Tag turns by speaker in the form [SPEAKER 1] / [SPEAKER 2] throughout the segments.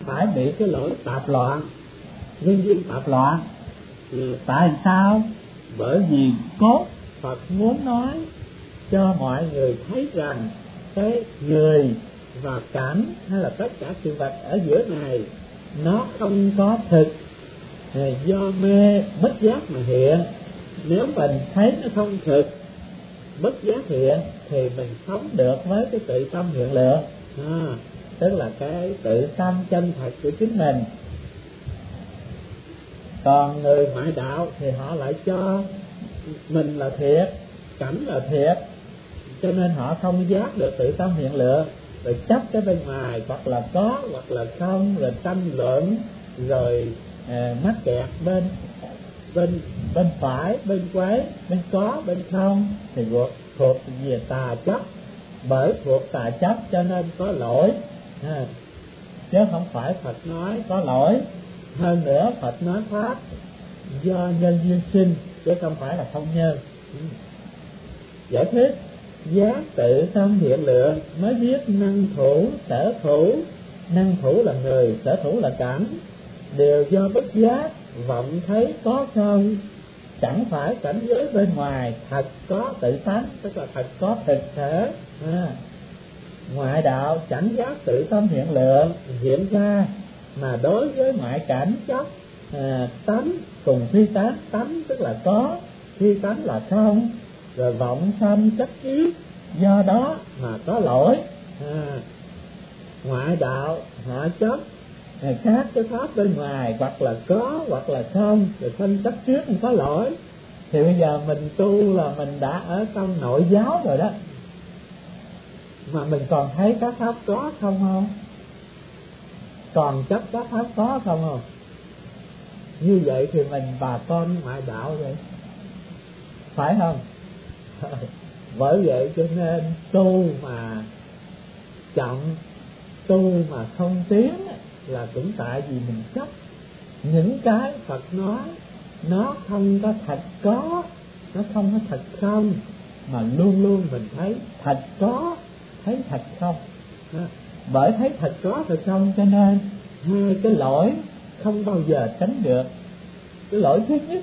[SPEAKER 1] phải bị cái lỗi tạp loạn, nhân duyên tạp loạn. Tại sao? Bởi vì cốt Phật muốn nói cho mọi người thấy rằng cái người và cảnh hay là tất cả sự vật ở giữa này nó không có thực, do mê bất giác mà hiện. Nếu mình thấy nó không thực, bất giác hiện, thì mình sống được với cái tự tâm hiện lượng, tức là cái tự tâm chân thật của chính mình. Còn người ngoại đạo thì họ lại cho mình là thiệt, cảnh là thiệt, cho nên họ không giác được tự tâm hiện lượng, rồi chấp cái bên ngoài, hoặc là có hoặc là không, rồi tranh luận, rồi mắc kẹt bên phải, bên quấy, bên có, bên không, thì thuộc về tà chấp. Bởi thuộc tà chấp cho nên có lỗi, chứ không phải Phật nói có lỗi. Hơn nữa Phật nói pháp do nhân duyên sinh, chứ không phải là không nhân. Giải thích giác tự tâm hiện lượng mới biết năng thủ, sở thủ. Năng thủ là người, sở thủ là cảnh, đều do bất giác vọng thấy có không. Chẳng phải cảnh giới bên ngoài thật có tự tánh, tức là thật có thực thể. Ngoại đạo chẳng giác tự tâm hiện lượng hiện ra, mà đối với ngoại cảnh chấp tánh cùng phi tánh, tánh tức là có, phi tánh là không, rồi vọng sanh chấp chiếu, do đó mà có lỗi. Ngoại đạo họ chấp các cái pháp bên ngoài, hoặc là có hoặc là không, rồi sanh chấp trước không có lỗi. Thì bây giờ mình tu là mình đã ở trong nội giáo rồi đó, mà mình còn thấy các pháp có không? Còn chấp các pháp có không? Như vậy thì mình bà con ngoại đạo vậy, phải không? Bởi vậy cho nên tu mà chậm, tu mà không tiến là cũng tại vì mình chấp những cái Phật nói nó không có thật có, nó không có thật không, mà luôn luôn mình thấy thật có, thấy thật không. Bởi thấy thật có thật không cho nên hai cái lỗi không bao giờ tránh được. Cái lỗi thứ nhất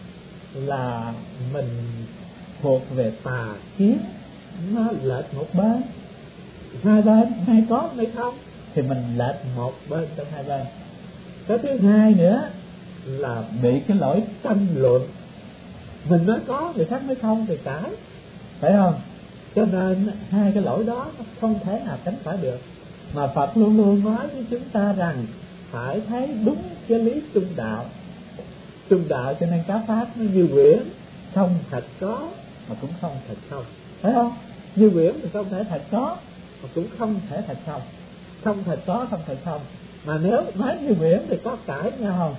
[SPEAKER 1] là mình thuộc về tà kiến, nó lệch một bên. Hai bên, hai có hay không, thì mình lệch một bên trong hai bên. Cái thứ hai nữa là bị cái lỗi tranh luận. Mình nói có, người khác nói không thì cãi, phải không? Cho nên hai cái lỗi đó nó không thể nào tránh khỏi được. Mà Phật luôn luôn nói với chúng ta rằng phải thấy đúng cái lý trung đạo. Trung đạo cho nên các pháp nó như quyển, không thật có mà cũng không thật không, phải không? Như quyển thì không thể thật có mà cũng không thể thật không, không thật có, không thật không. Mà nếu nói như quyển thì có cãi nhau không?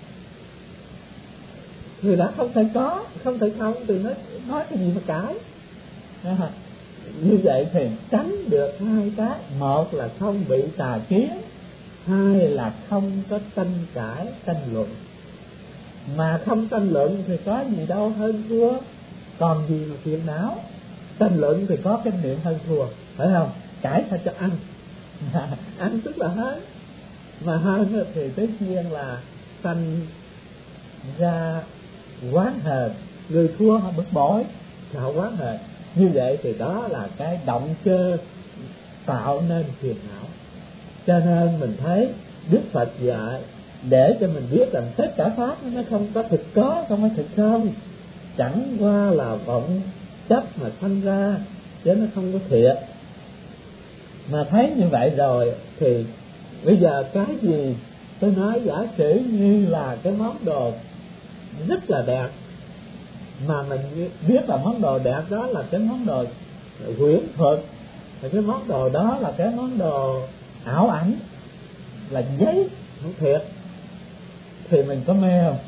[SPEAKER 1] Người đã không thể có, không thể không thì nói cái gì mà cãi. Như vậy thì tránh được hai cái. Một là không bị tà kiến, hai là không có tranh cãi, tranh luận. Mà không tranh luận thì có gì đâu hơn thua, còn gì mà phiền não. Tranh luận thì có kinh nghiệm hơn thua, phải không? Cãi sao cho ăn ăn tức là hết. Mà hơn thì tất nhiên là sanh ra oán hờn, người thua họ bực bội, họ oán hờn. Như vậy thì đó là cái động cơ tạo nên phiền não. Cho nên mình thấy Đức Phật dạy để cho mình biết rằng tất cả pháp nó không có thực có, không có thực không, chẳng qua là vọng chấp mà sanh ra, chứ nó không có thiệt. Mà thấy như vậy rồi thì bây giờ cái gì tôi nói giả sử như là cái món đồ rất là đẹp, mà mình biết là món đồ đẹp đó là cái món đồ huyễn thuật, và cái món đồ đó là cái món đồ ảo ảnh, là giấy không thiệt, thì mình có mê không?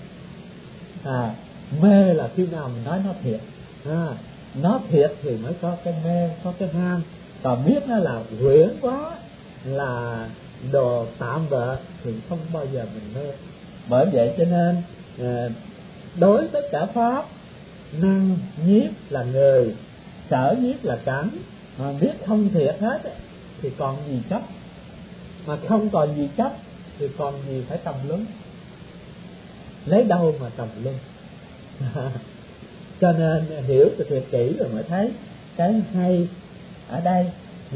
[SPEAKER 1] Mê là khi nào mình nói nó thiệt, nó thiệt thì mới có cái mê, có cái ham. Còn biết nó là huyễn quá, là đồ tạm bợ thì không bao giờ mình mê. Bởi vậy cho nên đối tất cả pháp, năng nhiếp là người, sở nhiếp là cảnh, mà biết không thiệt hết thì còn gì chấp. Mà không còn gì chấp thì còn gì phải tầm lưng, lấy đâu mà tầm lưng. Cho nên hiểu từ thiệt kỹ rồi mới thấy cái hay ở đây.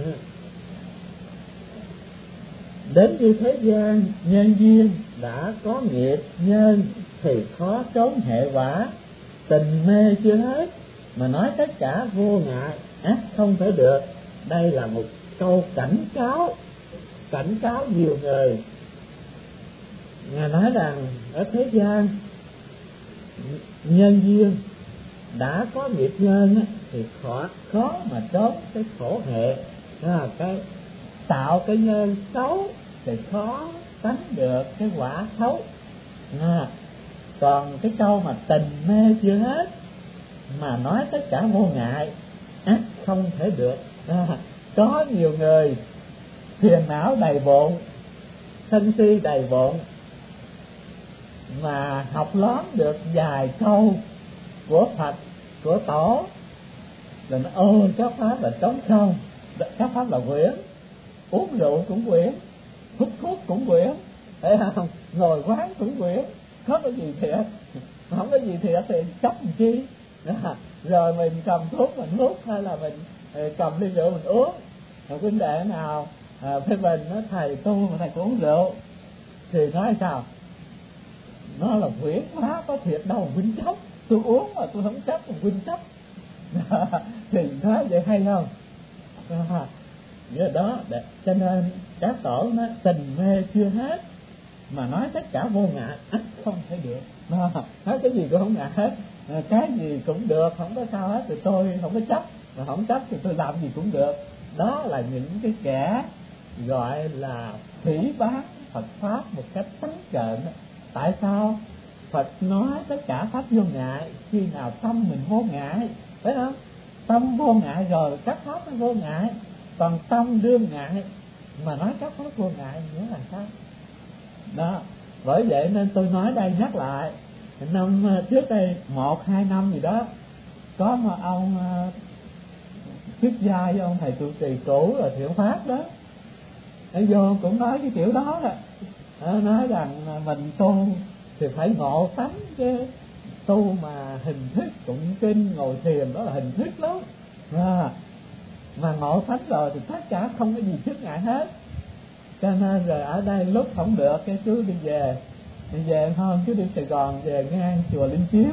[SPEAKER 1] Đến như thế gian nhân duyên đã có nghiệp nhân thì khó trốn hệ quả, tình mê chưa hết mà nói tất cả vô ngại ác không thể được. Đây là một câu cảnh cáo nhiều người. Ngài nói rằng ở thế gian nhân duyên đã có nghiệp nhân thì khó mà trốn cái khổ hệ, cái tạo cái nhân xấu thì khó tránh được cái quả xấu. Còn cái câu mà tình mê chưa hết mà nói tất cả vô ngại ác không thể được. Có nhiều người phiền não đầy bụng, sân si đầy bụng, mà học lóm được vài câu của Phật, của Tổ, rồi nó ôi các pháp là trống không, các pháp là quyển, uống rượu cũng quyển, hút thuốc cũng quyển, thấy không, ngồi quán cũng quyển, không có gì thiệt, không có gì thiệt thì chấp làm chi. Rồi mình cầm thuốc mình hút hay là mình cầm ly rượu mình uống. Rồi huynh đệ nào phê bình nó thầy tu mà thầy cũng uống rượu thì nói sao, nó là quyển hóa có thiệt đâu huynh chấp, tôi uống mà tôi không chấp mà huynh chấp. Thì nói vậy hay không? Vậy đó, cho nên các tổ nó tình mê chưa hết mà nói tất cả vô ngại ắt không thể được. Nói cái gì cũng không ngại hết, cái gì cũng được, không có sao hết, thì tôi không có chấp, mà không chấp thì tôi làm gì cũng được. Đó là những cái kẻ gọi là phỉ báng Phật pháp một cách trắng trợn. Tại sao Phật nói tất cả pháp vô ngại? Khi nào tâm mình vô ngại, phải không? Tâm vô ngại rồi các pháp nó vô ngại. Còn tâm đương ngại mà nói các pháp vô ngại nữa là sao? Đó, bởi vậy nên tôi nói đây, nhắc lại, năm trước đây 1-2 năm gì đó, có một ông xuất gia với ông thầy trụ trì cũ là Thiện Pháp đó, để vô cũng nói cái kiểu đó rồi, nói rằng mình tu thì phải ngộ tánh, chứ tu mà hình thức tụng kinh ngồi thiền đó là hình thức lắm, mà ngộ tánh rồi thì tất cả không có gì chướng ngại hết. Cho nên rồi ở đây lúc không được cái chú đi về hơn, chú đi Sài Gòn về ngang chùa Linh Chiếu,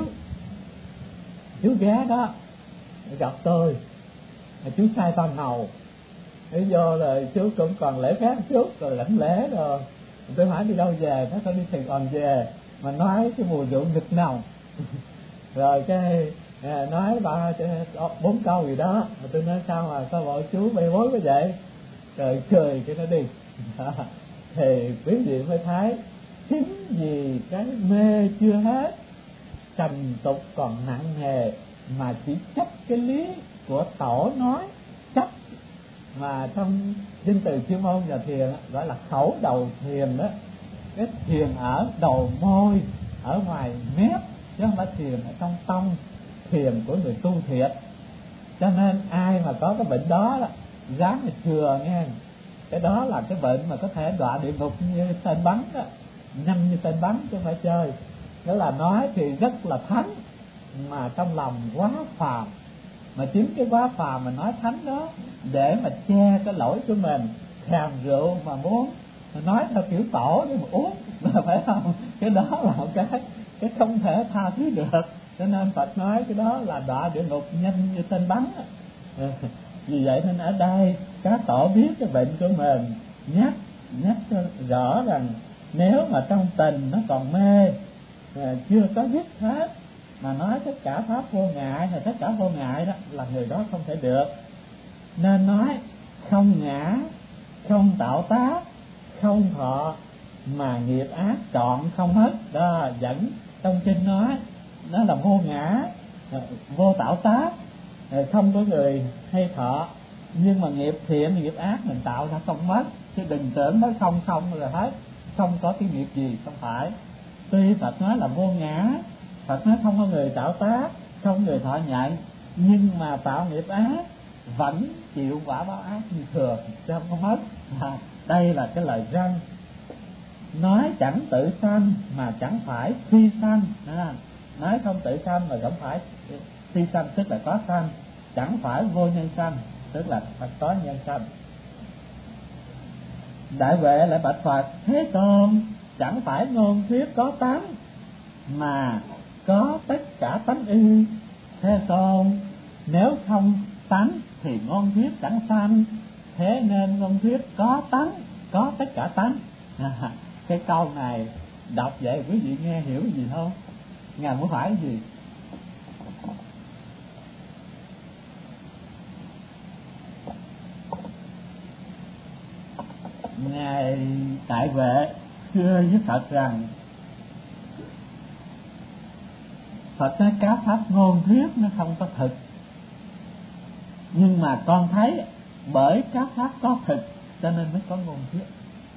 [SPEAKER 1] chú ghé đó gặp tôi, chú sai Tam Hầu, để vô rồi chú cũng còn lễ phép chút rồi lãnh lễ rồi. Tôi hỏi đi đâu về, nó đi Sài Gòn về, mà nói cái mùi rượu nghịch nồng. Rồi cái nói 3-4 câu gì đó, mà tôi nói sao mà sao bộ chú bê bối quá vậy, rồi cười cái nó đi. Thì quý vị mới thấy chính vì cái mê chưa hết, trần tục còn nặng nề, mà chỉ chấp cái lý của Tổ nói, chấp mà trong danh từ chuyên môn nhà thiền gọi là khẩu đầu thiền đó. Cái thiền ở đầu môi, ở ngoài mép, chứ không phải thiền ở trong tâm, thiền của người tu thiệt. Cho nên ai mà có cái bệnh đó dám mà chừa nghe, cái đó là cái bệnh mà có thể đọa địa ngục như tên bắn đó, nhanh như tên bắn chứ không phải chơi. Đó là nói thì rất là thánh mà trong lòng quá phàm, mà chính cái quá phàm mà nói thánh đó để mà che cái lỗi của mình, thèm rượu mà muốn nói theo kiểu Tổ để mà uống, phải không? Cái đó là một cái không thể tha thứ được. Cho nên Phật nói cái đó là đọa địa ngục nhanh như tên bắn. Vì vậy nên ở đây các Tổ biết cái bệnh của mình, nhắc cho rõ rằng nếu mà trong tình nó còn mê, chưa có dứt hết, mà nói tất cả pháp vô ngại thì tất cả vô ngại đó là người đó không thể được. Nên nói không ngã, không tạo tác, không thọ, mà nghiệp ác trọn không hết. Đó, dẫn trong kinh nói nó là vô ngã, vô tạo tác, không có người hay thọ. Nhưng mà nghiệp thiện, nghiệp ác mình tạo ra không mất, chứ đừng tưởng nói không là hết, không có cái nghiệp gì, không phải. Tuy Phật nói là vô ngã, Phật nói không có người tạo tác, không người thọ nhận, nhưng mà tạo nghiệp ác vẫn chịu quả báo ác như thường, chứ không có mất. Đây là cái lời răn chẳng tự sanh mà chẳng phải phi sanh, nói không tự sanh mà không phải phi sanh, tức là có sanh, chẳng phải vô nhân sanh, tức là phải có nhân sanh. Đại Huệ lại bạch Phật: Thế Tôn, chẳng phải ngôn thuyết có tánh mà có tất cả tánh ư? Thế Tôn, nếu không tánh thì ngôn thuyết chẳng sanh, thế nên ngôn thuyết có tánh, có tất cả tánh. Cái câu này đọc vậy quý vị nghe hiểu gì không? Ngài muốn hỏi gì? Ngài Đại Huệ thưa với Phật rằng: Phật nói các pháp ngôn thuyết nó không có thực, nhưng mà con thấy bởi các pháp có thực cho nên mới có ngôn thuyết.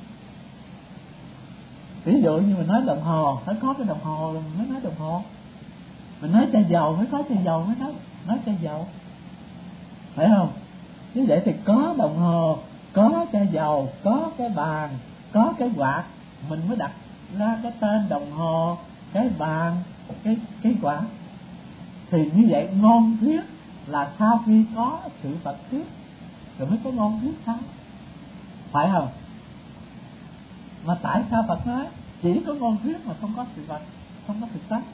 [SPEAKER 1] Ví dụ như mình nói đồng hồ, phải có cái đồng hồ mới nói đồng hồ. Mình nói chai dầu mới có chai dầu mới nói chai dầu, phải không? Như vậy thì có đồng hồ, có chai dầu, có cái bàn, có cái quạt, mình mới đặt ra cái tên đồng hồ, cái bàn, cái quạt. Thì như vậy ngôn thuyết là sau khi có sự vật thuyết rồi mới có ngôn thuyết sao, phải không? Mà tại sao Phật nói chỉ có ngôn thuyết mà không có sự vật, không có thực tánh?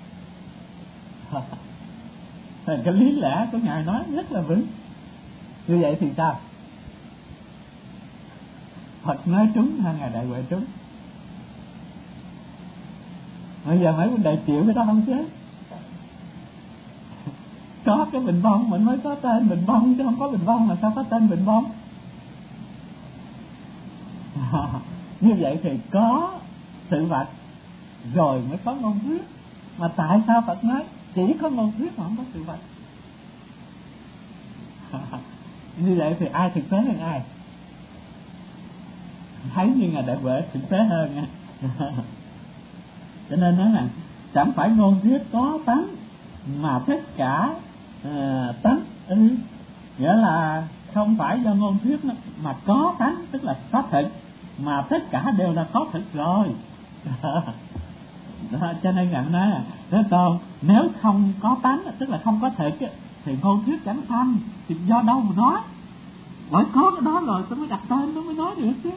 [SPEAKER 1] Cái lý lẽ của Ngài nói rất là vững. Như vậy thì sao? Phật nói trúng hay Ngài Đại Huệ trúng? Bây giờ mấy vấn đề chịu cái đó không chứ? Có cái bình bông mình mới có tên bình bông, chứ không có bình bông mà sao có tên bình bông? Như vậy thì có sự vật rồi mới có ngôn thuyết. Mà tại sao Phật nói chỉ có ngôn thuyết mà không có sự vật? Như vậy thì ai thực tế hơn ai? Thấy như Ngài Đại Huệ thực tế hơn nha. Cho nên nói là chẳng phải ngôn thuyết có tánh mà tất cả tánh ư? Nghĩa là không phải do ngôn thuyết mà có tánh, tức là có thực, mà tất cả đều là có thực rồi. Đó, cho nên Ngài nói là Thế Tôn, nếu không có tánh, tức là không có thực thì ngôn thuyết chẳng sanh. Thì do đâu mà nói? Bởi có cái đó rồi tôi mới đặt tên, tôi mới nói được chứ.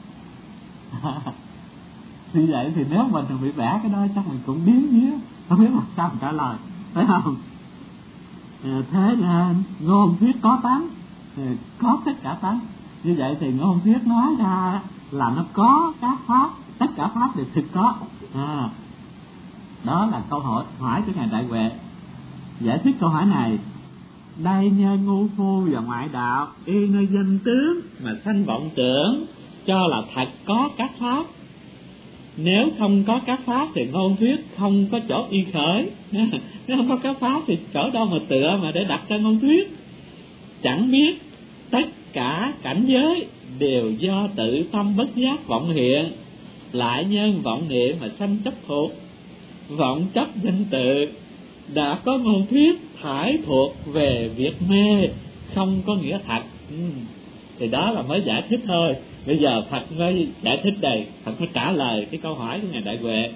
[SPEAKER 1] Vì vậy thì nếu mình bị vẽ cái đó chắc mình cũng biến nhíu, không biết làm sao mình trả lời, phải không? Thế nên ngôn thuyết có tánh, có tất cả tánh. Như vậy thì ngôn thuyết nói ra là nó có các pháp, tất cả pháp đều thực có. Đó là câu hỏi của Ngài Đại Huệ. Giải thích câu hỏi này: đây nhân ngu phu và ngoại đạo y nơi danh tướng mà sanh vọng tưởng cho là thật có các pháp. Nếu không có các pháp thì ngôn thuyết không có chỗ y khởi. Nếu không có các pháp thì chỗ đâu mà tựa mà để đặt ra ngôn thuyết. Chẳng biết tất cả cảnh giới đều do tự tâm bất giác vọng hiện, lại nhân vọng niệm mà sanh chấp thuộc. Vọng chấp danh tự đã có ngôn thuyết thải thuộc về việc mê, không có nghĩa thật. Thì đó là mới giải thích thôi. Bây giờ Phật mới giải thích đây, Phật mới trả lời cái câu hỏi của Ngài Đại Huệ.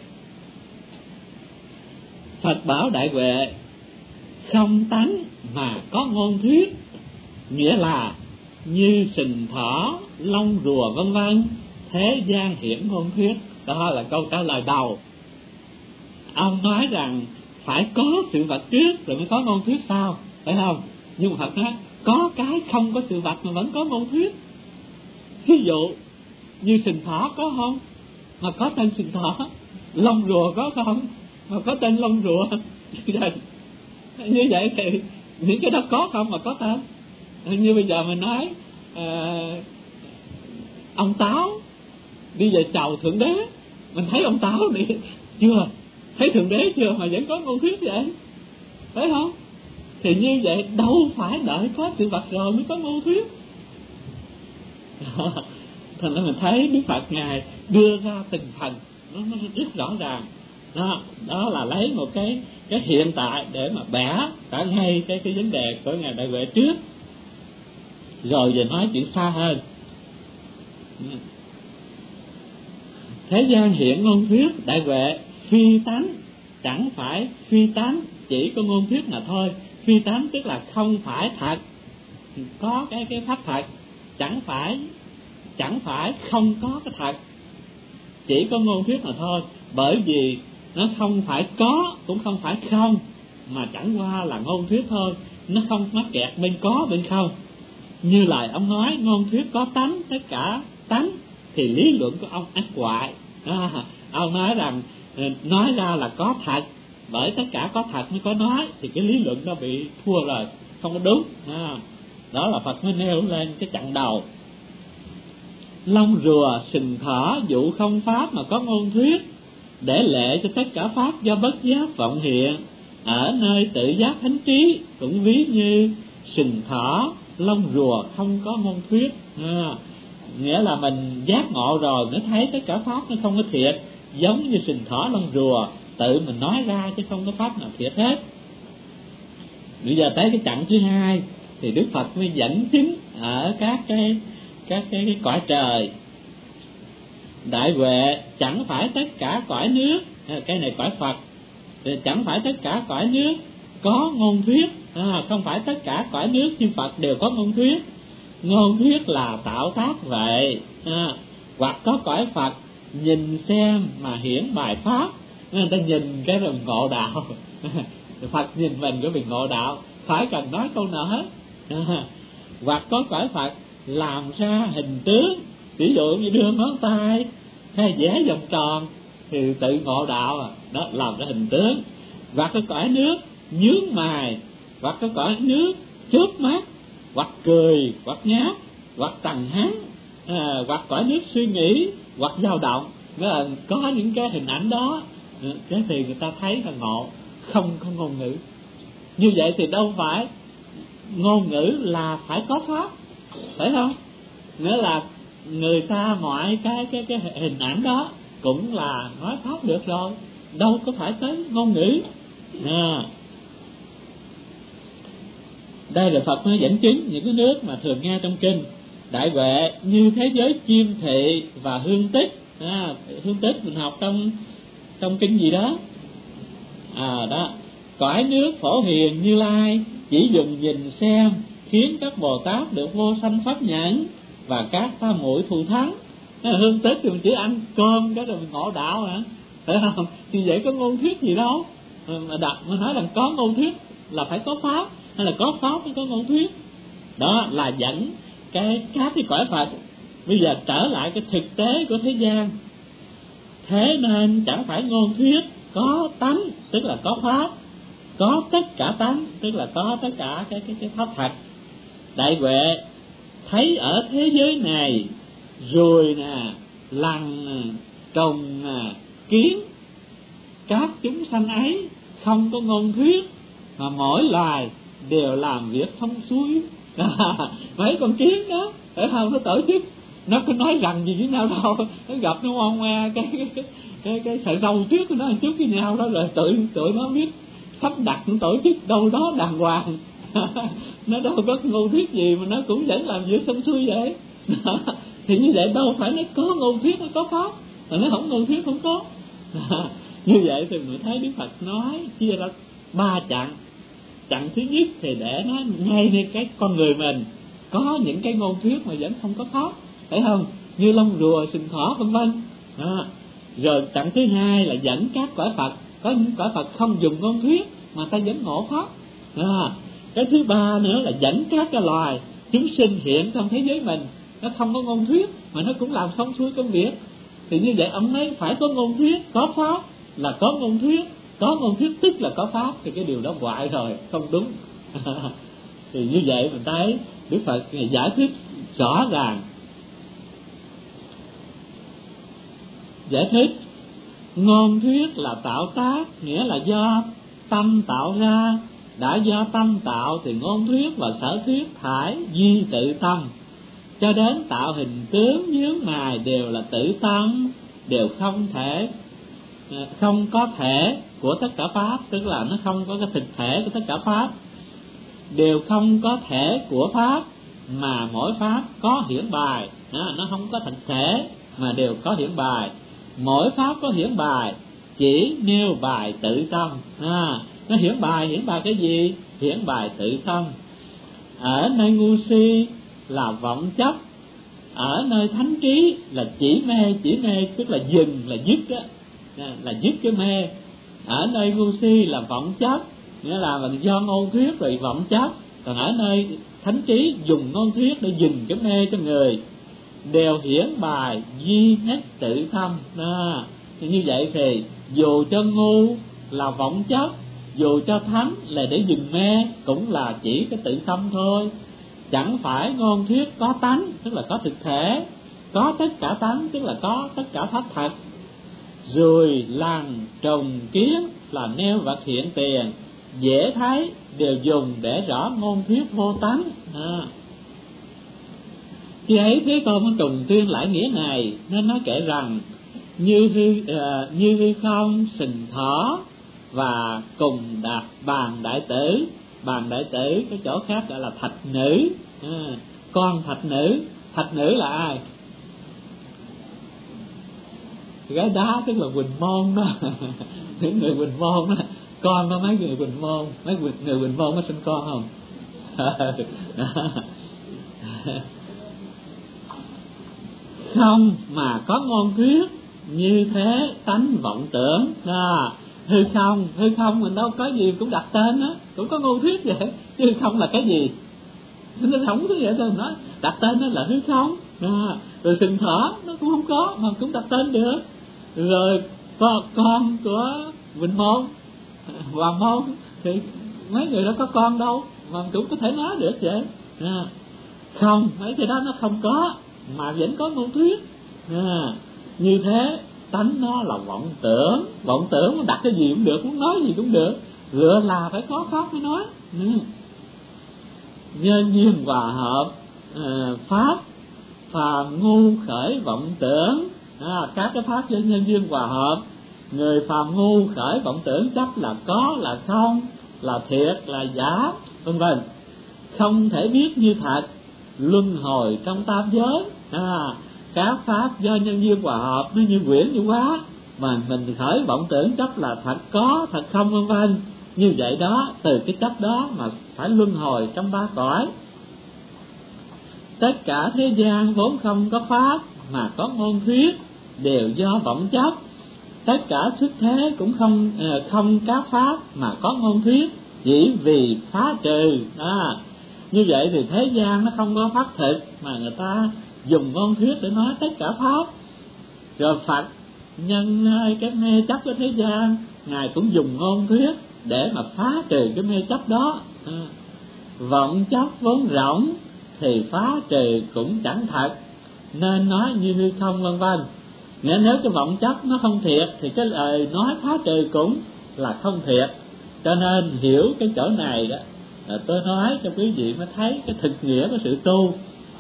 [SPEAKER 1] Phật bảo Đại Huệ: không tánh mà có ngôn thuyết, nghĩa là như sừng thỏ, lông rùa vân vân, thế gian hiển ngôn thuyết. Đó là câu trả lời đầu. Ông nói rằng phải có sự vật trước rồi mới có ngôn thuyết sau, phải không? Nhưng mà Phật nói có cái không có sự vật mà vẫn có ngôn thuyết. Ví dụ như sừng thỏ có không? Mà có tên sừng thỏ. Lông rùa có không? Mà có tên lông rùa. Như vậy thì những cái đó có không mà có tên. Như bây giờ mình nói ông Táo đi về chầu Thượng Đế, mình thấy ông Táo đi chưa? Thấy Thượng Đế chưa mà vẫn có ngôn thuyết vậy, phải không? Thì như vậy đâu phải đợi có sự vật rồi mới có ngôn thuyết. Thành ra mình thấy Đức Phật Ngài đưa ra từng phần nó rất rõ ràng. Đó là lấy một cái hiện tại để mà bẻ cả ngay cái vấn đề của Ngài Đại Huệ trước, rồi về nói chuyện xa hơn.
[SPEAKER 2] Thế gian hiện ngôn thuyết, đại huệ phi tánh, chẳng phải phi tánh chỉ có ngôn thuyết mà thôi. Phi tánh tức là không phải thật, có cái pháp thật, chẳng phải không có cái thật, chỉ có ngôn thuyết mà thôi. Bởi vì nó không phải có cũng không phải không, mà chẳng qua là ngôn thuyết thôi, nó không mắc kẹt bên có bên không. Như lời ông nói ngôn thuyết có tánh, tất cả tánh, thì lý luận của ông ác hoại. Ông nói rằng nói ra là có thật, bởi tất cả có thật mới có nói, thì cái lý luận đó bị thua rồi, không có đúng. Đó là Phật mới nêu lên cái chặng đầu. Lông rùa sừng thỏ dụ không pháp mà có ngôn thuyết, để lệ cho tất cả pháp do bất giác vọng hiện. Ở nơi tự giác thánh trí cũng ví như sừng thỏ lông rùa không có ngôn thuyết. Nghĩa là mình giác ngộ rồi mới thấy tất cả pháp nó không có thiệt, giống như sừng thỏ lông rùa tự mình nói ra chứ không có pháp nào thiệt hết. Bây giờ tới cái chặng thứ hai thì Đức Phật mới dẫn chứng ở các cái cõi trời. Đại huệ chẳng phải tất cả cõi nước, cái này cõi Phật, chẳng phải tất cả cõi nước có ngôn thuyết. Không phải tất cả cõi nước như Phật đều có ngôn thuyết. Ngôn thuyết là tạo tác vậy. Hoặc có cõi Phật nhìn xem mà hiển bài pháp, người ta nhìn cái rồi ngộ đạo. Phật nhìn mình có bị ngộ đạo, phải cần nói câu nào hết. Hoặc có cõi Phật làm ra hình tướng, ví dụ như đưa ngón tay hay vẽ vòng tròn thì tự ngộ đạo, đó làm ra hình tướng. Hoặc có cõi nước nhướng mày, hoặc có cõi nước chớp mắt, hoặc cười, hoặc nhát, hoặc tằng hắn, hoặc cõi nước suy nghĩ, hoặc dao động. Có những cái hình ảnh đó, cái thì người ta thấy là ngộ, không có ngôn ngữ. Như vậy thì đâu phải ngôn ngữ là phải có pháp, phải không? Nghĩa là người ta mọi cái hình ảnh đó cũng là nói pháp được rồi, đâu có phải tới ngôn ngữ. Đây là Phật mới dẫn chứng những cái nước mà thường nghe trong kinh. Đại huệ như thế giới chiêm thị và hương tích. Hương tích mình học trong kinh gì đó. Đó, cõi nước Phổ Hiền Như Lai chỉ dùng nhìn xem khiến các Bồ Tát được vô sanh pháp nhẫn và các tam muội thù thắng. Hương tích thì mình chỉ ăn cơm cái rồi mình ngộ đạo hả? Phải không? Thì vậy có ngôn thuyết gì đâu mà nói rằng có ngôn thuyết là phải có pháp, hay là có pháp mới có ngôn thuyết. Đó là dẫn các cái cõi Phật. Bây giờ trở lại cái thực tế của thế gian. Thế nên chẳng phải ngôn thuyết, có tánh tức là có pháp, có tất cả tánh tức là có tất cả cái pháp thật. Đại huệ thấy ở thế giới này ruồi nè, lằn nè, trùng nè, kiến, các chúng sanh ấy không có ngôn thuyết, mà mỗi loài đều làm việc thông suốt. Mấy con kiến đó, phải không? Nó tổ chức, nó có nói rằng gì với nhau đâu, nó gặp nó ngoan ngoe cái sợi râu trước của nó trước với nhau đó, rồi tụi nó biết sắp đặt tổ chức đâu đó đàng hoàng. Nó đâu có ngôn thuyết gì mà nó cũng vẫn làm việc xong xuôi vậy. Thì như vậy đâu phải nó có ngôn thuyết nó có pháp, mà nó không ngôn thuyết không có. Như vậy thì mình thấy Đức Phật nói chia ra 3 chặng. Chặng thứ nhất thì để nó ngay như cái con người mình có những cái ngôn thuyết mà vẫn không có pháp, phải không? Như lông rùa, sừng thỏ vân vân. Rồi chặng thứ hai là dẫn các cõi Phật, có những cõi Phật không dùng ngôn thuyết mà ta vẫn ngộ pháp. Cái thứ ba nữa là dẫn các cái loài chúng sinh hiện trong thế giới mình, nó không có ngôn thuyết mà nó cũng làm xong xuôi công việc. Thì như vậy ông nói phải có ngôn thuyết, có pháp là có ngôn thuyết, có ngôn thuyết tức là có pháp, thì cái điều đó hoại rồi, không đúng. Thì như vậy mình thấy Đức Phật giải thích rõ ràng. Giải thích ngôn thuyết là tạo tác, nghĩa là do tâm tạo ra. Đã do tâm tạo thì ngôn thuyết và sở thuyết thải duy tự tâm, cho đến tạo hình tướng nhướng mài đều là tự tâm, đều không có thể của tất cả pháp, tức là nó không có cái thực thể của tất cả pháp, đều không có thể của pháp, mà mỗi pháp có hiển bài. Nó không có thực thể mà đều có hiển bài. mỗi pháp có hiển bài, chỉ nêu bài tự tâm. Nó hiển bài cái gì? Hiển bài tự tâm. Ở nơi ngu si là vọng chấp, ở nơi thánh trí là chỉ mê tức là dừng, là dứt á, là dứt cái mê. Ở nơi ngu si là vọng chấp, nghĩa là mình do ngôn thuyết rồi vọng chấp. Còn ở nơi thánh trí dùng ngôn thuyết để dừng cái mê cho người, đều hiển bài duy nhất tự tâm. Như vậy thì dù cho ngu là vọng chấp, dù cho thánh là để dừng mê, cũng là chỉ cái tự tâm thôi. Chẳng phải ngôn thuyết có tánh, tức là có thực thể, có tất cả tánh, tức là có tất cả pháp thật. Ruồi, lằn, trùng, kiến là nêu vật hiện tiền, dễ thấy, đều dùng để rõ ngôn thuyết vô tánh. Khi ấy Thế Tôn mới trùng tuyên lại nghĩa này, nên nói kể rằng như hư không sình thỏ và cùng đạt bàn đại tử. Bàn đại tử cái chỗ khác gọi là thạch nữ, con thạch nữ. Thạch nữ là ai? Gái đá tức là Quỳnh Môn đó. Những người Quỳnh Môn đó, con có mấy người Quỳnh Môn, mấy người Quỳnh Môn có sinh con không? Không mà có ngôn thuyết, như thế tánh vọng tưởng. Hư không mình đâu có gì cũng đặt tên á, cũng có ngôn thuyết vậy. Chứ không là cái gì? Nó không có vậy đâu, nó đặt tên nó là hư không. Rồi sừng thỏ nó cũng không có mà cũng đặt tên được. Rồi con của Quỳnh Môn, Hoàng Môn thì mấy người đó có con đâu mà cũng có thể nói được vậy. Không, mấy cái đó nó không có mà vẫn có ngôn thuyết. Như thế tánh nó là vọng tưởng. Vọng tưởng muốn đặt cái gì cũng được, muốn nói gì cũng được, lựa là phải có pháp mới nói. Nhân duyên hòa hợp pháp, phàm ngu khởi vọng tưởng. Các cái pháp do nhân duyên hòa hợp, người phàm ngu khởi vọng tưởng chấp là có, là không, là thiệt, là giả, vân vân. Không thể biết như thật, luân hồi trong tam giới. Các pháp do nhân duyên hòa hợp nó như quyển như quá, mà mình khởi vọng tưởng chấp là thật có, thật không, vân vân. Như vậy đó, từ cái chấp đó mà phải luân hồi trong ba cõi. Tất cả thế gian vốn không có pháp mà có ngôn thuyết, đều do vọng chấp. Tất cả xuất thế cũng không các pháp mà có ngôn thuyết, chỉ vì phá trừ. Như vậy thì thế gian nó không có pháp thực mà người ta dùng ngôn thuyết để nói tất cả pháp. Rồi Phật nhân cái mê chấp của thế gian, Ngài cũng dùng ngôn thuyết để mà phá trừ cái mê chấp đó. Vọng chấp vốn rỗng thì phá trừ cũng chẳng thật, nên nói như hư không, vân vân. Nghĩa nếu cái vọng chấp nó không thiệt thì cái lời nói phá trừ cũng là không thiệt. Cho nên hiểu cái chỗ này đó, tôi nói cho quý vị mới thấy cái thực nghĩa của sự tu.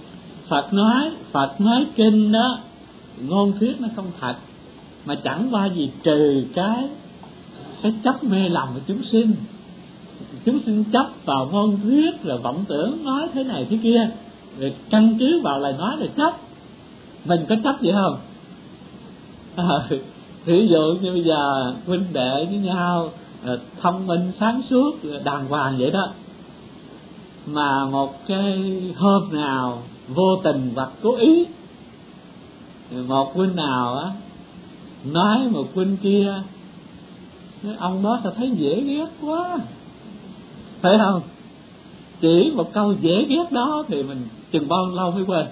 [SPEAKER 2] Phật nói kinh đó, ngôn thuyết nó không thật, mà chẳng qua gì trừ cái chấp mê lầm của chúng sinh. Chúng sinh chấp vào ngôn thuyết rồi vọng tưởng nói thế này thế kia, rồi căn cứ vào lời nói rồi chấp. Mình có chấp vậy không? Ví dụ như bây giờ huynh đệ với nhau thông minh sáng suốt đàng hoàng vậy đó, mà một cái hôm nào vô tình hoặc cố ý, một huynh nào á nói một huynh kia, ông đó ta thấy dễ ghét quá, phải không? Chỉ một câu dễ ghét đó thì mình chừng bao lâu mới quên?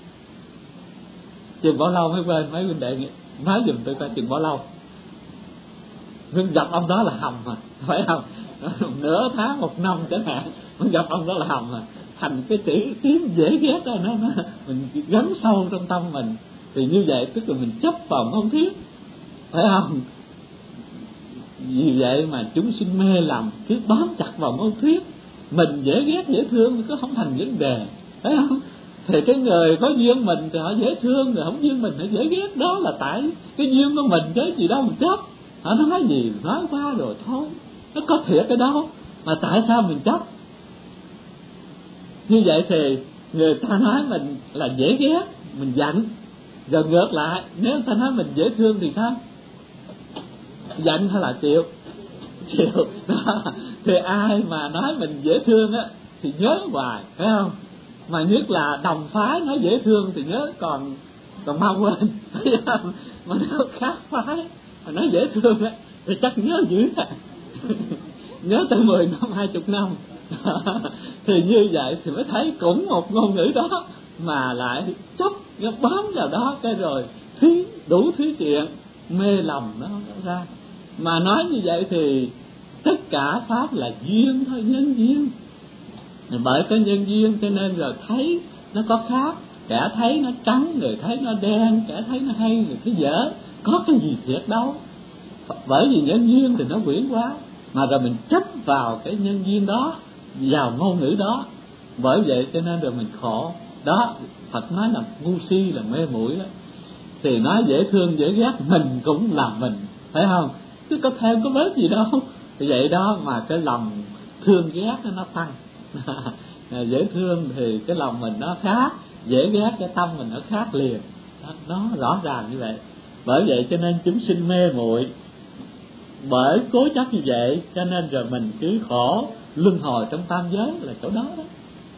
[SPEAKER 2] Chừng bao lâu mới quên? Mấy huynh đệ nói giùm tôi coi chừng bao lâu? Mình gặp ông đó là hầm mà, phải không? Nửa tháng, một năm chẳng hạn, mình gặp ông đó là hầm mà. Thành cái tiếng dễ ghét đó, mình gắn sâu trong tâm mình. Thì như vậy tức là mình chấp vào ngôn thuyết, phải không? Vì vậy mà chúng sinh mê lầm, cứ bám chặt vào ngôn thuyết. Mình dễ ghét dễ thương cứ không thành vấn đề, phải không? Thì cái người có duyên mình thì họ dễ thương, rồi không duyên mình họ dễ ghét. Đó là tại cái duyên của mình, cái gì đâu mình chấp. Họ nói gì nói qua rồi thôi, nó có thiệt cái đó, mà tại sao mình chấp? Như vậy thì người ta nói mình là dễ ghét, mình giận, Rồi ngược lại, nếu ta nói mình dễ thương thì sao? Giận hay là chịu? Chịu. Đó. Thì ai mà nói mình dễ thương á thì nhớ hoài, phải không? Mà nhất là đồng phái nói dễ thương thì nhớ còn mau quên, thấy không? Mà nếu khác phái mà nói dễ thương á thì chắc nhớ dữ à. Nhớ tới 10 năm, 20 năm. Thì như vậy thì mới thấy cũng một ngôn ngữ đó mà lại chấp nó bám vào đó, cái rồi đủ thứ chuyện mê lòng nó ra. Mà nói như vậy thì tất cả pháp là duyên thôi, nhân duyên. Bởi có nhân duyên cho nên rồi thấy nó có khác. Kẻ thấy nó trắng, người thấy nó đen, kẻ thấy nó hay, người thấy dở. Có cái gì thiệt đâu. Bởi vì nhân duyên thì nó quyển quá. Mà rồi mình chấp vào cái nhân duyên đó, vào ngôn ngữ đó. Bởi vậy cho nên rồi mình khổ. Đó, Phật nói là ngu si, là mê muội đó. Thì nói dễ thương dễ ghét, mình cũng là mình, phải không? Chứ có thêm có bớt gì đâu. Thì vậy đó mà cái lòng thương ghét nó tăng. Dễ thương thì cái lòng mình nó khác, dễ ghét cái tâm mình nó khác liền. Nó rõ ràng như vậy. Bởi vậy cho nên chúng sinh mê muội. Bởi cố chấp như vậy cho nên rồi mình cứ khổ luân hồi trong tam giới là chỗ đó đó.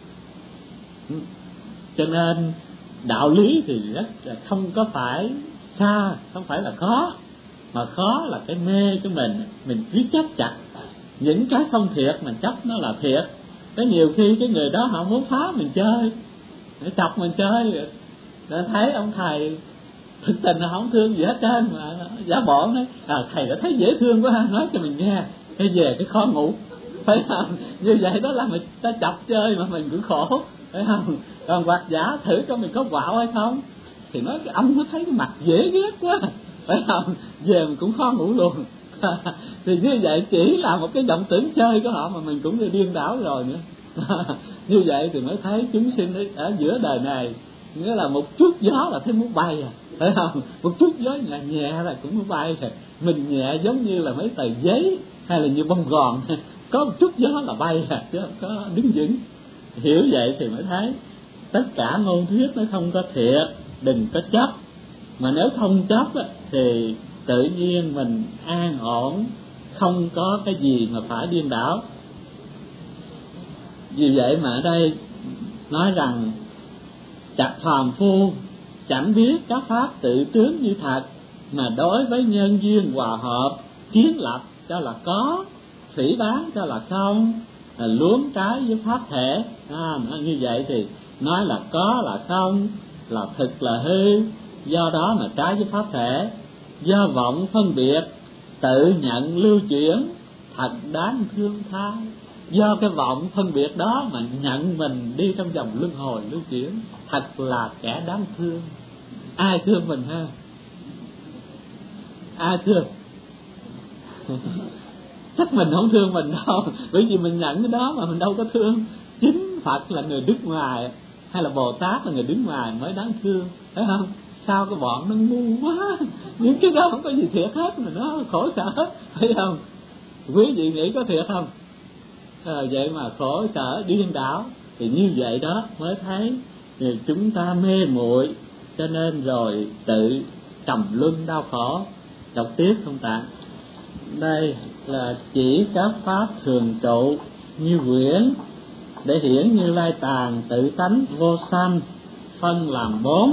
[SPEAKER 2] Cho nên đạo lý thì rất là không có phải xa, không phải là khó, mà khó là cái mê của mình cứ chấp chặt những cái không thiệt, mình chấp nó là thiệt. Có nhiều khi cái người đó họ muốn phá mình chơi, để chọc mình chơi, để thấy ông thầy thực tình là không thương gì hết trơn, mà giả bộ nói thầy đã thấy dễ thương quá, nói cho mình nghe, cái về cái khó ngủ, phải không? Như vậy đó là mình ta chọc chơi mà mình cũng khổ, phải không? Còn hoặc giả thử coi mình có quạo hay không, thì nói cái ông nó thấy cái mặt dễ ghét quá, phải không? Về mình cũng khó ngủ luôn. Thì như vậy chỉ là một cái vọng tưởng chơi của họ mà mình cũng bị điên đảo rồi nữa. Như vậy thì mới thấy chúng sinh ở giữa đời này, nghĩa là một chút gió là thấy muốn bay à, phải không? Một chút gió nhẹ nhẹ là cũng muốn bay rồi. Mình nhẹ giống như là mấy tờ giấy hay là như bông gòn, có một chút gió là bay à, chứ không có đứng vững. Hiểu vậy thì mới thấy tất cả ngôn thuyết nó không có thiệt, đừng có chấp. Mà nếu không chấp á, thì tự nhiên mình an ổn, không có cái gì mà phải điên đảo. Vì vậy mà ở đây nói rằng chặt phàm phu chẳng biết các pháp tự tướng như thật, mà đối với nhân duyên hòa hợp kiến lập cho là có, phỉ báng cho là không, là luống trái với pháp thể. Như vậy thì nói là có là không, là thực là hư, do đó mà trái với pháp thể. Do vọng phân biệt tự nhận lưu chuyển, thật đáng thương thay. Do cái vọng phân biệt đó mà nhận mình đi trong vòng luân hồi lưu chuyển, thật là kẻ đáng thương. Ai thương mình ha? Ai thương? Chắc mình không thương mình đâu, bởi vì mình nhận cái đó mà mình đâu có thương. Chính Phật là người đứng ngoài, hay là Bồ Tát là người đứng ngoài mới đáng thương, phải không? Sao cái bọn nó ngu quá, những cái đó không có gì thiệt hết mà nó khổ sở, phải không? Quý vị nghĩ có thiệt không? Vậy mà khổ sở điên đảo, thì như vậy đó mới thấy thì chúng ta mê muội, cho nên rồi tự trầm luân đau khổ. Đọc tiếp không tạ. Đây là chỉ các pháp thường trụ như quyển, để hiển Như Lai tàn tự tánh vô sanh, phân làm 4.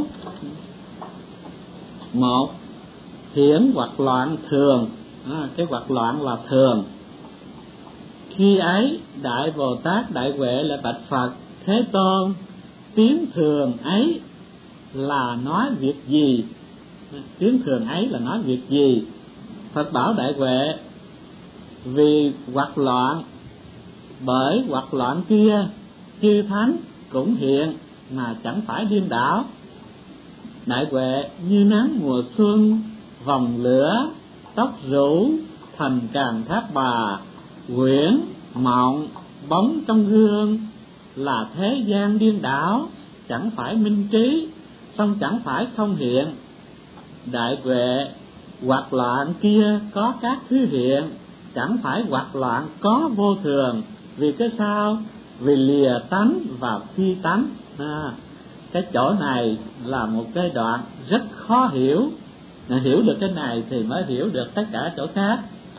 [SPEAKER 2] 1. Thiển hoặc loạn thường. Cái hoặc loạn là thường. Khi ấy Đại Bồ Tát Đại Huệ là bạch Phật: Thế Tôn, tiếng thường ấy là nói việc gì? Tiếng thường ấy là nói việc gì? Phật bảo Đại Huệ: Vì hoặc loạn, bởi hoặc loạn kia chư thánh cũng hiện mà chẳng phải điên đảo. Đại Huệ như nắng mùa xuân, vòng lửa, tóc rủ thành càng thác bà, quyển mộng bóng trong gương, là thế gian điên đảo, chẳng phải minh trí, song chẳng phải không hiện. Đại Huệ hoặc loạn kia có các thứ hiện, chẳng phải hoặc loạn có vô thường. Vì cái sao? Vì lìa tánh và phi tánh. cái chỗ này là một cái đoạn rất khó hiểu. Hiểu được cái này thì mới hiểu được tất cả chỗ khác.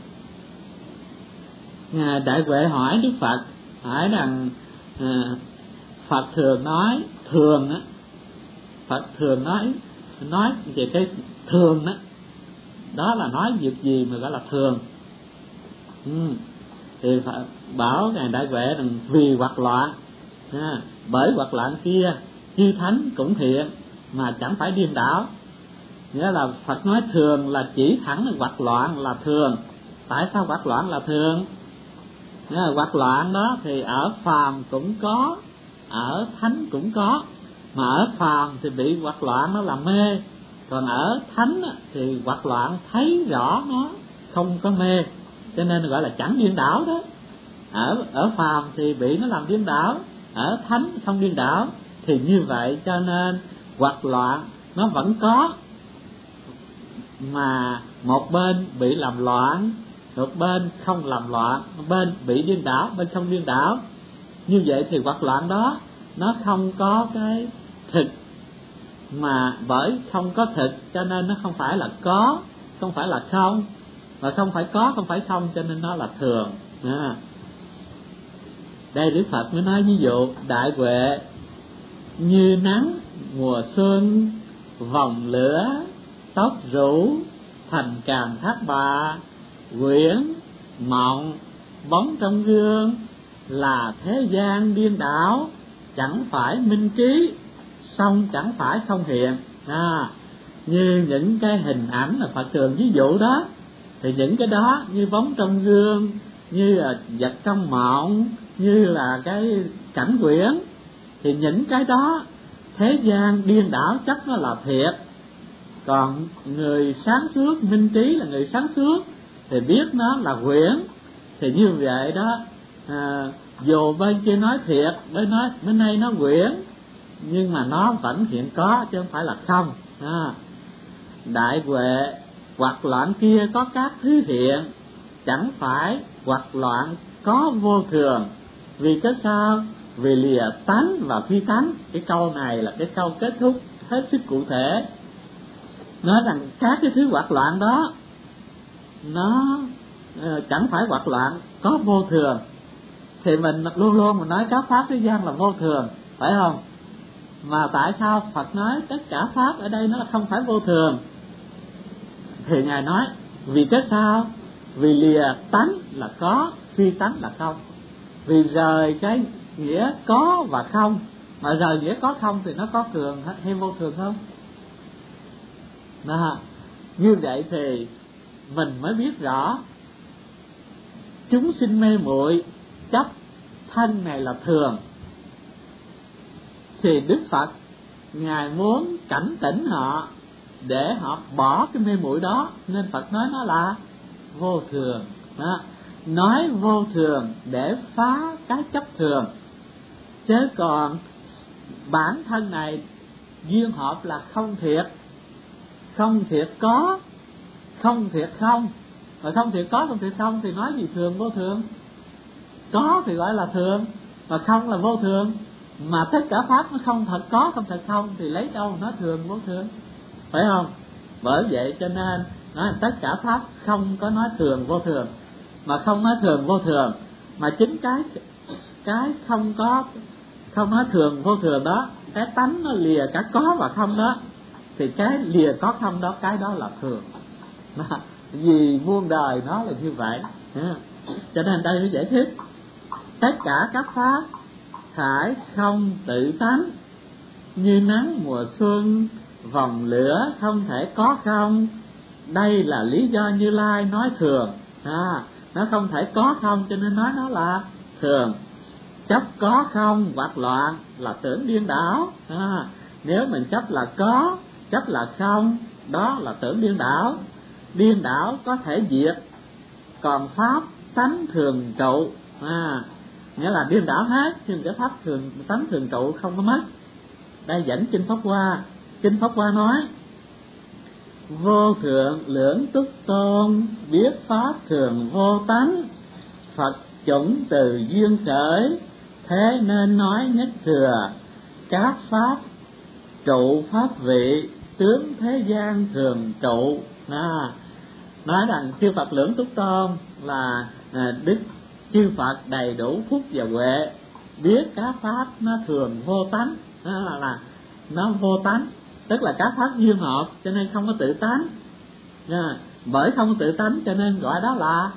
[SPEAKER 2] Ngài Đại Huệ hỏi Đức Phật, hỏi rằng Phật thường nói thường á, Phật thường nói về cái thường đó, đó là nói việc gì mà gọi là thường. Thì Phật bảo Ngài Đại Huệ rằng vì hoặc loạn, bởi hoặc loạn kia chư thánh cũng thiện mà chẳng phải điên đảo. Nghĩa là Phật nói thường là chỉ thẳng hoặc loạn là thường. Tại sao hoặc loạn là thường? Hoặc loạn đó thì ở phàm cũng có, ở thánh cũng có. Mà ở phàm thì bị hoặc loạn nó làm mê, còn ở thánh thì hoặc loạn thấy rõ nó không có mê, cho nên gọi là chẳng điên đảo đó. Ở phàm thì bị nó làm điên đảo, ở thánh không điên đảo. Thì như vậy cho nên hoặc loạn nó vẫn có, mà một bên bị làm loạn, một bên không làm loạn, một bên bị điên đảo, bên không điên đảo. Như vậy thì hoặc loạn đó nó không có cái thực, mà bởi không có thực cho nên nó không phải là có, không phải là không, và không phải có, không phải không, cho nên nó là thường. Đây Đức Phật mới nói ví dụ: Đại Huệ như nắng mùa xuân, vòng lửa tóc rủ, thành càm thác bà, quyển mộng bóng trong gương, là thế gian điên đảo, chẳng phải minh trí, song chẳng phải không hiện. Như những cái hình ảnh là Phật thường ví dụ đó, thì những cái đó như bóng trong gương, như là vật trong mộng, như là cái cảnh quyển, thì những cái đó thế gian điên đảo chắc nó là thiệt. Còn người sáng suốt, minh trí là người sáng suốt thì biết nó là quyển. Thì như vậy đó, dù bên kia nói thiệt, bên đây nó quyển, nhưng mà nó vẫn hiện có chứ không phải là không. Đại Huệ hoặc loạn kia có các thứ hiện, chẳng phải hoặc loạn có vô thường. Vì cái sao? Vì lìa tánh và phi tánh. Cái câu này là cái câu kết thúc hết sức cụ thể, nói rằng các cái thứ hoặc loạn đó nó chẳng phải hoặc loạn có vô thường. Thì mình luôn luôn mình nói các pháp thế gian là vô thường, phải không? Mà tại sao Phật nói tất cả pháp ở đây nó không phải vô thường? Thì Ngài nói vì cái sao? Vì lìa tánh là có, phi tánh là không. Vì rời cái nghĩa có và không, mà rời nghĩa có không thì nó có thường hay vô thường không? Như vậy thì mình mới biết rõ chúng sinh mê muội chấp thân này là thường. Thì Đức Phật Ngài muốn cảnh tỉnh họ để họ bỏ cái mê muội đó, nên Phật nói nó là vô thường. Nói vô thường để phá cái chấp thường, chứ còn bản thân này duyên hợp là không thiệt. Không thiệt có, không thiệt không. Mà không thiệt có, không thiệt không thì nói gì thường vô thường? Có thì gọi là thường, mà không là vô thường. Mà tất cả pháp nó không thật có, không thật không thì lấy đâu nói thường vô thường, phải không? Bởi vậy cho nên nói tất cả pháp không có nói thường vô thường, mà không nói thường vô thường, mà chính cái không nói thường vô thường đó, cái tánh nó lìa cả có và không đó, thì cái lìa có không đó, cái đó là thường. Vì muôn đời nó là như vậy. Cho nên đây nó giải thích tất cả các pháp phải không tự tánh, như nắng mùa xuân, vòng lửa không thể có không. Đây là lý do Như Lai nói thường. Nó không thể có không cho nên nói nó là thường. Chấp có không hoặc loạn là tưởng điên đảo. Nếu mình chấp là có, chấp là không, đó là tưởng điên đảo. Điên đảo có thể diệt, còn pháp tánh thường trụ. Nghĩa là điên đảo hết, nhưng cái pháp tánh thường trụ không có mất. Đây dẫn Kinh Pháp Hoa. Kinh Pháp Hoa nói: vô thượng lưỡng túc tôn, biết pháp thường vô tánh. Phật chủng từ duyên khởi, thế nên nói nhất thừa. Các pháp trụ pháp vị, tướng thế gian thường trụ. Nói rằng chư Phật Lưỡng Túc Tôn là đức chư Phật đầy đủ phúc và huệ, biết các pháp nó thường vô tánh, là nó vô tánh, tức là các pháp duyên hợp cho nên không có tự tánh. Bởi không tự tánh cho nên gọi đó là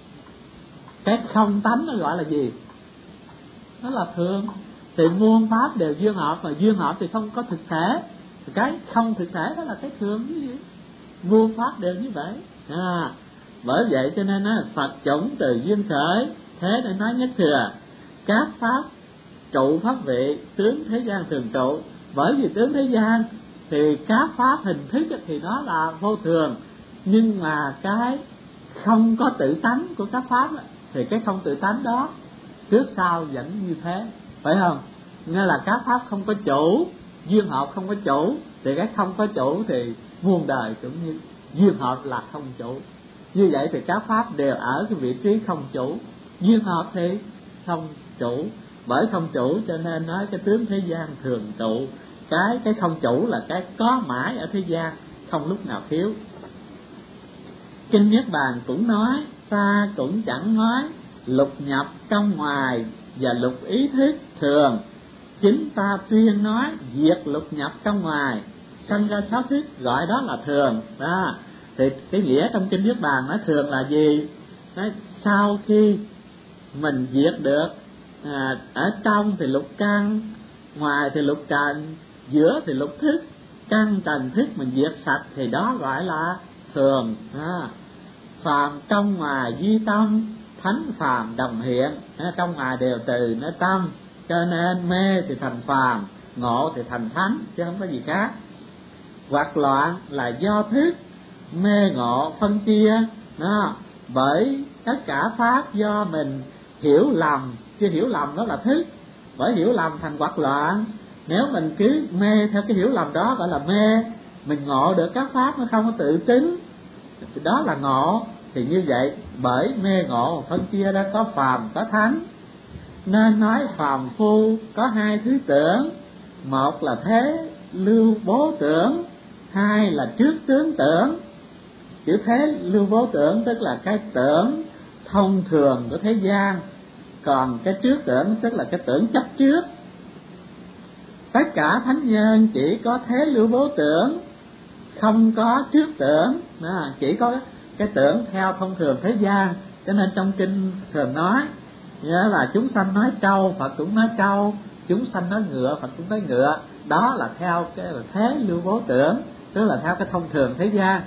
[SPEAKER 2] cái không tánh. Nó gọi là gì? Nó là thường. Thì muôn pháp đều duyên hợp, mà duyên hợp thì không có thực thể. Cái không thực thể đó là cái thường như vậy. Muôn pháp đều như vậy. Bởi vậy cho nên Phật chủng từ duyên khởi, thế nên nói nhất thừa các pháp trụ pháp vị, tướng thế gian thường trụ. Bởi vì tướng thế gian thì các pháp hình thức thì nó là vô thường, nhưng mà cái không có tự tánh của các pháp thì cái không tự tánh đó trước sau vẫn như thế, phải không? Nghĩa là các pháp không có chủ, duyên hợp không có chủ, thì cái không có chủ thì muôn đời cũng như duyên hợp là không chủ. Như vậy thì các pháp đều ở cái vị trí không chủ, duyên hợp thì không chủ. Bởi không chủ cho nên nói cái tướng thế gian thường trụ. Cái không chủ là cái có mãi ở thế gian, không lúc nào thiếu. Kinh Niết Bàn cũng nói, ta cũng chẳng nói lục nhập trong ngoài và lục ý thức thường. Chính ta tuyên nói diệt lục nhập trong ngoài, sanh ra sáu thức, gọi đó là thường. Thì cái nghĩa trong Kinh Niết Bàn nói thường là gì? Nói sau khi mình diệt được ở trong thì lục căn, ngoài thì lục trần, giữa thì lục thức, căn trần thức mình diệt sạch thì đó gọi là thường. Phàm trong ngoài duy tâm, thánh phàm đồng hiện. Trong ngoài đều từ nó tâm, cho nên mê thì thành phàm, ngộ thì thành thánh, chứ không có gì khác. Hoặc loạn là do thức, mê ngộ phân chia. Bởi tất cả pháp do mình hiểu lầm, chứ hiểu lầm đó là thức, bởi hiểu lầm thành hoặc loạn. Nếu mình cứ mê theo cái hiểu lầm đó gọi là mê, mình ngộ được các pháp nó không có tự tính, đó là ngộ. Thì như vậy bởi mê ngộ phân chia ra có phàm có thánh, nên nói phàm phu có hai thứ tưởng. Một là thế lưu bố tưởng, hai là trước tướng tưởng. Chữ thế lưu bố tưởng tức là cái tưởng thông thường của thế gian, còn cái trước tưởng tức là cái tưởng chấp trước. Tất cả thánh nhân chỉ có thế lưu bố tưởng, không có trước tưởng. Chỉ có cái tưởng theo thông thường thế gian. Cho nên trong kinh thường nói, nghĩa là chúng sanh nói trâu, Phật cũng nói trâu, chúng sanh nói ngựa, Phật cũng nói ngựa. Đó là theo cái là thế lưu bố tưởng, tức là theo cái thông thường thế gian.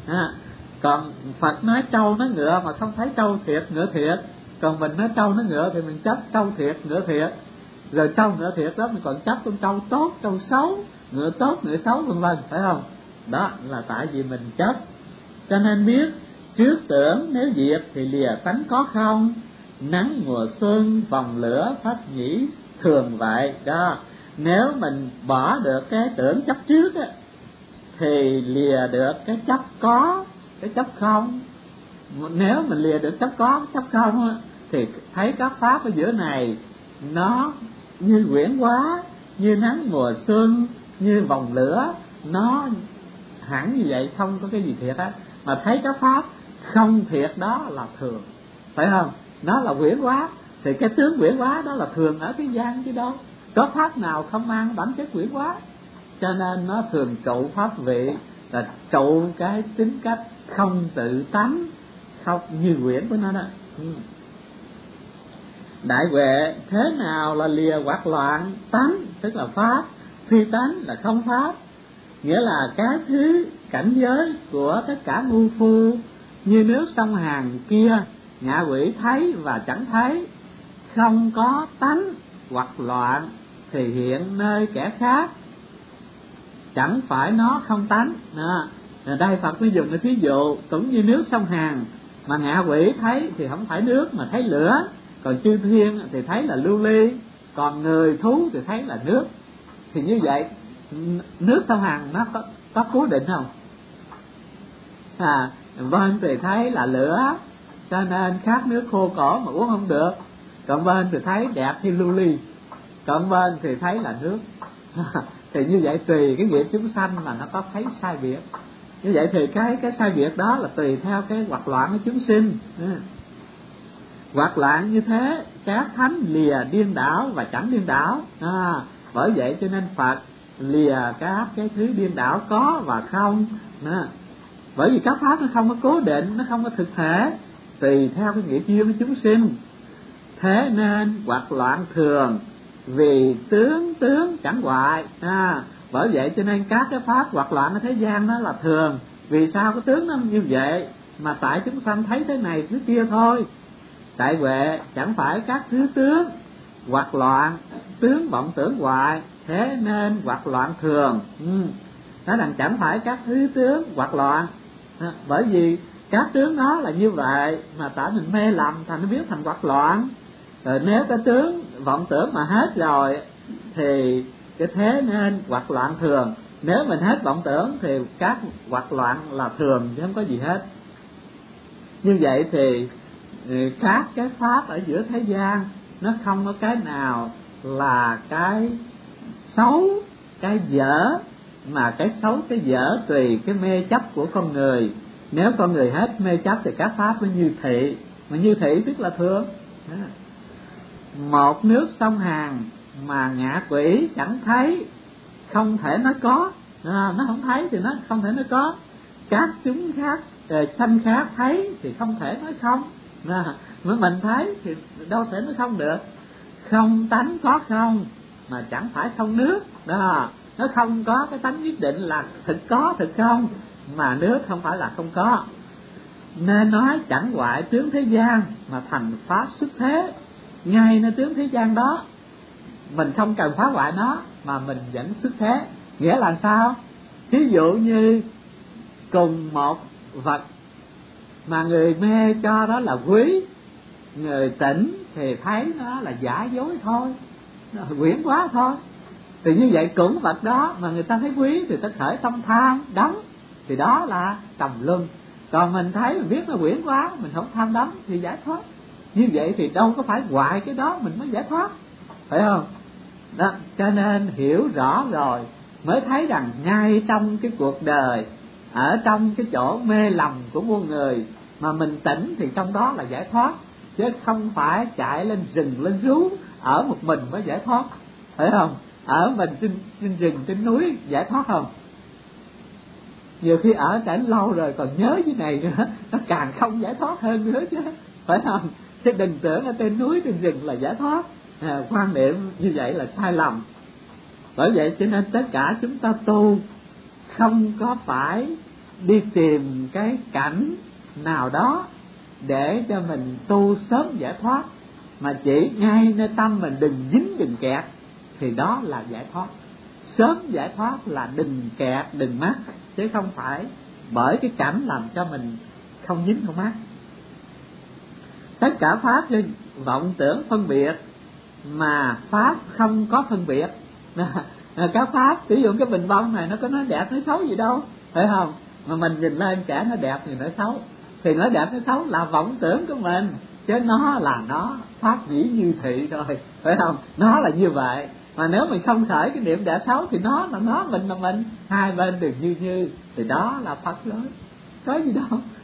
[SPEAKER 2] Còn Phật nói trâu nói ngựa mà không thấy trâu thiệt ngựa thiệt, còn mình nói trâu nói ngựa thì mình chấp trâu thiệt ngựa thiệt. Rồi trâu ngựa thiệt đó mình còn chấp con trâu tốt trâu xấu, ngựa tốt ngựa xấu vân vân, phải không? Đó là tại vì mình chấp. Cho nên biết trước tưởng nếu diệt thì lìa tánh có không, nắng mùa xuân vòng lửa pháp nhĩ thường vậy đó. Nếu mình bỏ được cái tưởng chấp trước á, thì lìa được cái chấp có, cái chấp không. Nếu mình lìa được chấp có, chấp không á, thì thấy các pháp ở giữa này nó như quyển hóa, như nắng mùa xuân, như vòng lửa, nó hẳn như vậy, không có cái gì thiệt á. Mà thấy các pháp không thiệt đó là thường, phải không? Nó là quyển hóa, thì cái tướng quyển hóa đó là thường ở thế gian chứ đâu có pháp nào không mang bản chất quyển hóa. Cho nên nó thường trụ pháp vị, là trụ cái tính cách không tự tánh, không như quyển của nó đó. Đại huệ thế nào là lìa hoặc loạn tánh, tức là pháp, phi tánh là không pháp. Nghĩa là các thứ cảnh giới của tất cả ngu phu, như nước sông Hàn kia, ngạ quỷ thấy và chẳng thấy, không có tánh hoặc loạn thì hiện nơi kẻ khác, chẳng phải nó không tánh. Đây Phật mới dùng cái thí dụ cũng như nước sông Hàn, mà ngạ quỷ thấy thì không phải nước mà thấy lửa, còn chư thiên thì thấy là lưu ly, còn người thú thì thấy là nước. Thì như vậy nước sông Hàn nó có cố định không? Bên thì thấy là lửa, cho nên khát nước khô cổ mà uống không được. Còn bên thì thấy đẹp như lưu ly, còn bên thì thấy là nước.
[SPEAKER 1] Thì như vậy tùy cái nghiệp chúng sanh mà nó có thấy sai biệt. Như vậy thì cái sai biệt đó là tùy theo cái hoạt loạn của chúng sinh. Hoạt loạn như thế các thánh lìa điên đảo và chẳng điên đảo. Bởi vậy cho nên Phật lìa các cái thứ điên đảo có và không. Bởi vì các pháp nó không có cố định, nó không có thực thể, tùy theo cái nghiệp duyên của chúng sinh. Thế nên hoạt loạn thường vì tướng chẳng hoại. Bởi vậy cho nên các cái pháp hoạt loạn ở thế gian đó là thường. Vì sao cái tướng nó như vậy? Mà tại chúng sanh thấy thế này thứ kia thôi. Tại huệ chẳng phải các thứ tướng hoạt loạn, tướng vọng tưởng hoại, thế nên hoạt loạn thường. Nói rằng chẳng phải các thứ tướng hoạt loạn, bởi vì các tướng nó là như vậy mà tại mình mê lầm thành nó biến thành hoạt loạn. Rồi nếu cái tướng vọng tưởng mà hết rồi thì cái thế nên hoạt loạn thường. Nếu mình hết vọng tưởng thì các hoạt loạn là thường chứ không có gì hết. Như vậy thì các cái pháp ở giữa thế gian nó không có cái nào là cái xấu, cái dở, mà cái xấu cái dở tùy cái mê chấp của con người. Nếu con người hết mê chấp thì các pháp nó như thị, mà như thị tức là thường. Một nước sông Hàn mà ngạ quỷ chẳng thấy, không thể nói có. Nó không thấy thì nó không thể nói có. Các chúng khác, sanh khác thấy thì không thể nói không. Mà mình thấy thì đâu thể nói không được. Không tánh có không mà chẳng phải không nước. Nó không có cái tánh nhất định là thực có thực không, mà nước không phải là không có. Nên nói chẳng hoại tướng thế gian mà thành pháp xuất thế. Ngay nơi tướng thế gian đó mình không cần phá hoại nó mà mình vẫn xuất thế. Nghĩa là sao? Ví dụ như cùng một vật mà người mê cho đó là quý, người tỉnh thì thấy nó là giả dối thôi, nó quyển quá thôi. Thì như vậy cũng vật đó mà người ta thấy quý thì ta khởi tâm tham đắm, thì đó là trầm luân. Còn mình thấy mình biết nó quyển quá, mình không tham đắm thì giải thoát. Như vậy thì đâu có phải hoại cái đó mình mới giải thoát, phải không? Đó, cho nên hiểu rõ rồi mới thấy rằng ngay trong cái cuộc đời, ở trong cái chỗ mê lầm của muôn người mà mình tỉnh thì trong đó là giải thoát, chứ không phải chạy lên rừng lên rú ở một mình mới giải thoát, phải không? Ở mình trên rừng trên núi giải thoát không? Nhiều khi ở cảnh lâu rồi còn nhớ cái này nữa, nó càng không giải thoát hơn nữa chứ, phải không? Chứ đừng tưởng ở trên núi trên rừng là giải thoát. Quan niệm như vậy là sai lầm. Bởi vậy cho nên tất cả chúng ta tu không có phải đi tìm cái cảnh nào đó để cho mình tu sớm giải thoát, mà chỉ ngay nơi tâm mình đừng dính đừng kẹt thì đó là giải thoát. Sớm giải thoát là đừng kẹt đừng mắc, chứ không phải bởi cái cảnh làm cho mình không dính không mắc. Tất cả pháp vọng tưởng phân biệt, mà pháp không có phân biệt. Các pháp, ví dụ cái bình bông này nó có nói đẹp nói xấu gì đâu, phải không? Mà mình nhìn lên cả nó đẹp thì nói xấu, thì nói đẹp nói xấu là vọng tưởng của mình, chứ nó là nó pháp dĩ như thị thôi, phải không? Nó là như vậy. Mà nếu mình không khởi cái niệm đẹp xấu thì nó là nó, mình là mình, hai bên đều như thì đó là Phật nói, có gì đâu,